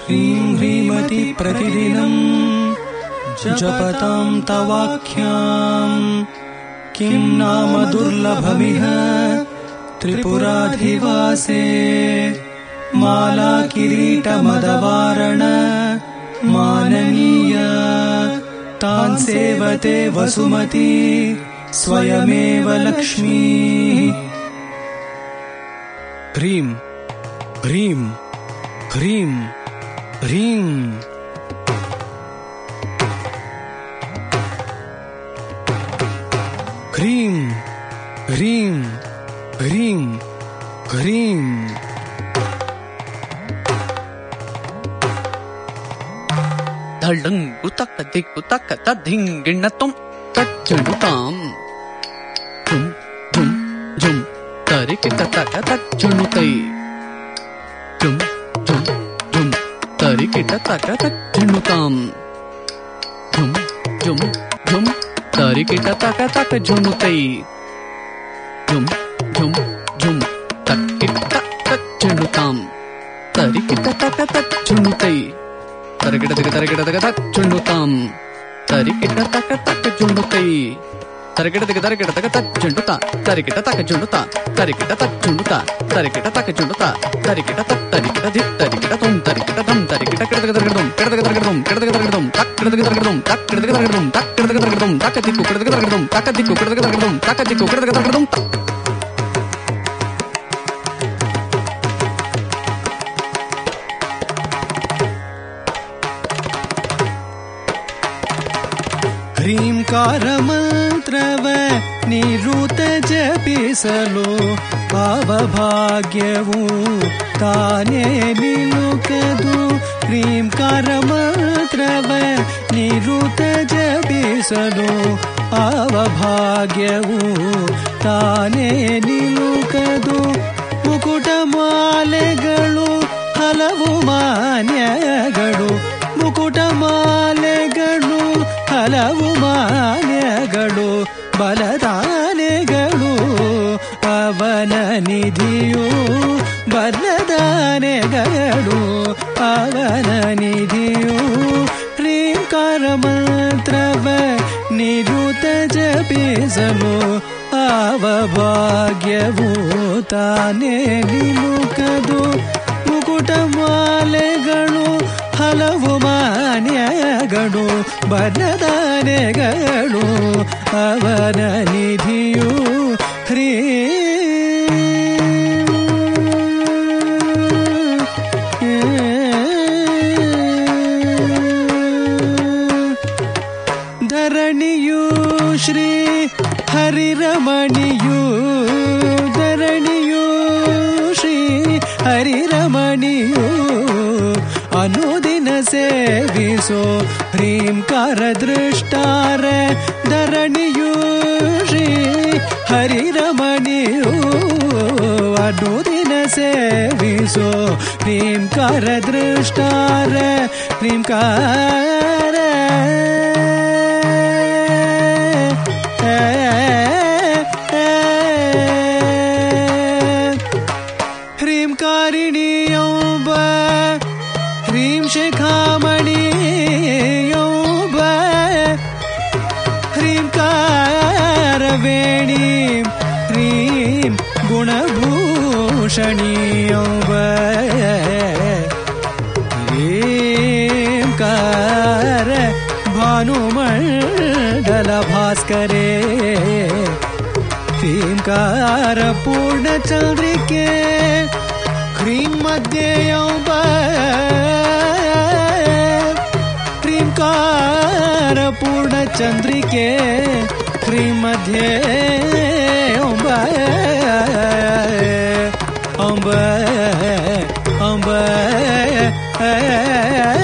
ह्रीं ह्रीमति प्रतिदिनं जपतां तवाख्यां किं नाम दुर्लभमिह त्रिपुराधिवासे माला किरीटमदवारण माननीय तान् सेवते वसुमती स्वयमेव लक्ष्मी। ह्रीं ह्रीं ह्रीं ह्रीं ह्रीं ह्रीं ह्रीं ह्रीं ಧಳ್ಳಂಗು ತಕ್ಕ ದಿಕ್ಕು ತಕ್ಕ ತದ್ದಿಂಗಿಣ್ಣ ತುಂ ತಚ್ಚುಣುತಾಂ ಝುಂ ಝುಂ ಝುಂ ತರಿಕಿಟ ತಕ ತಚ್ಚುಣುತೈ ಝುಂ ಝುಂ ಝುಂ ತರಿಕಿಟ ತಕ ತಚ್ಚುಣುತಾಂ ಝುಂ ಝುಂ ಝುಂ ತರಿಕಿಟ ತಕ ತಕ ಝುಣುತೈ ಝುಂ ಝುಂ ಝುಂ ತಕ್ಕಿಟ ತಚ್ಚುಣುತಾಂ ತರಿಕಿಟ ತಕ ತಚ್ಚುಣುತೈ ತರಿಕಿಟ ತಕ ತಚ್ಚುಣುತಾಂ ತರಿಕಿಟ ತಕ ತಕ ಝುಣುತೈ ತರಿಕಿಟ ತಕ ತಚ್ಚುಣುತ ತರಿಕಿಟ ತಕ ಝುಣುತ ತರಿಕಿಟ ತಚ್ಚುಣುತ ತರಿಕಿಟ ತಕ ಝುಣುತ ತರಿಕಿಟ ತರಿಕಿಟ ದಿ ತರಿಕಿಟ ತುಂ ತರಿಕಿಟ ಧಂ ತರಿಕಿಟ ಕಿಡದಗದಗದಂ ಕಿಡದಗದಗದಂ ಕಿಡದಗದಗದಂ ತಕ್ ಕಿಡದಗದಗದಂ ತಕ್ ಕಿಡದಗದಗದಂ ತಕ್ ಕಿಡದಗದಗದಂ ತಕ ದಿಕ್ಕು ಕಿಡದಗದಗದಂ ತಕ ದಿಕ್ಕು ಕಿಡದಗದಗದಂ ತಕ ದಿಕ್ಕು ಕಿಡದಗದಗದಂ ह्रींकार ಮಂತ್ರವ ನಿರುತ ಜಪಿಸಲು ಭಾವಭಾಗ್ಯವು ತಾನೇ ನಿಲುಕದು. ह्रींकार ಮಂತ್ರವ ನಿರುತ ಜಪಿಸಲು ಭಾವಭಾಗ್ಯವು ತಾನೇ ನಿಲುಕದು. ಮುಕುಟ ಮಾಲೆಗಳು ಹಲವು ಮಾನ್ಯಗಳು ಮುಕುಟ ಮಾಲೆಗಳು ಹಲವು ಮಾನ್ಯಗಳು ಬಲದಾನೆಗಳು ಅವನ ನಿಧಿಯು ಬಲದಾನೆಗಳು ಅವನ ನಿಧಿಯು. ह्रींकार ಮಂತ್ರವ ನಿರುತ ಜಪಿಸಲು ಭಾವಭಾಗ್ಯವು ತಾನೇ ನಿಲುಕದು. ಮುಕುಟ ಮಾಲೆಗಳು ಹಲವು ಮಾನ್ಯಗಳು ಬಲದಾನೆಗಳು ಅವನ ನಿಧಿಯು. ಧರಣಿಯು ಶ್ರೀ ಹರಿರಮಣಿಯು ಧರಣಿಯು ಶ್ರೀ ಹರಿರಮಣಿಯು ಅನುದಿನ ಸೇವಿಸೋ ह्रींकार ದೃಷ್ಟಾರ ಧರಣಿಯು ಶ್ರೀ ಹರಿರಮಣಿಯು ಅನುದಿನ ಸೇವಿಸೋ ह्रींकार ದೃಷ್ಟಾರ ह्रींकार ह्रींकारिणीयोब ह्रीं शिखामणीयोब ह्रींकारवेणीं ह्रीं गुणभूषणीयोब ह्रींकार भानुमण्डल भास्करे ह्रींकार पूर्णचन्द्रिके ह्रीं मध्येयोब ह्रींकार पूर्णचन्द्रिके ह्रीं मध्ये अम्ब अम्ब अम्ब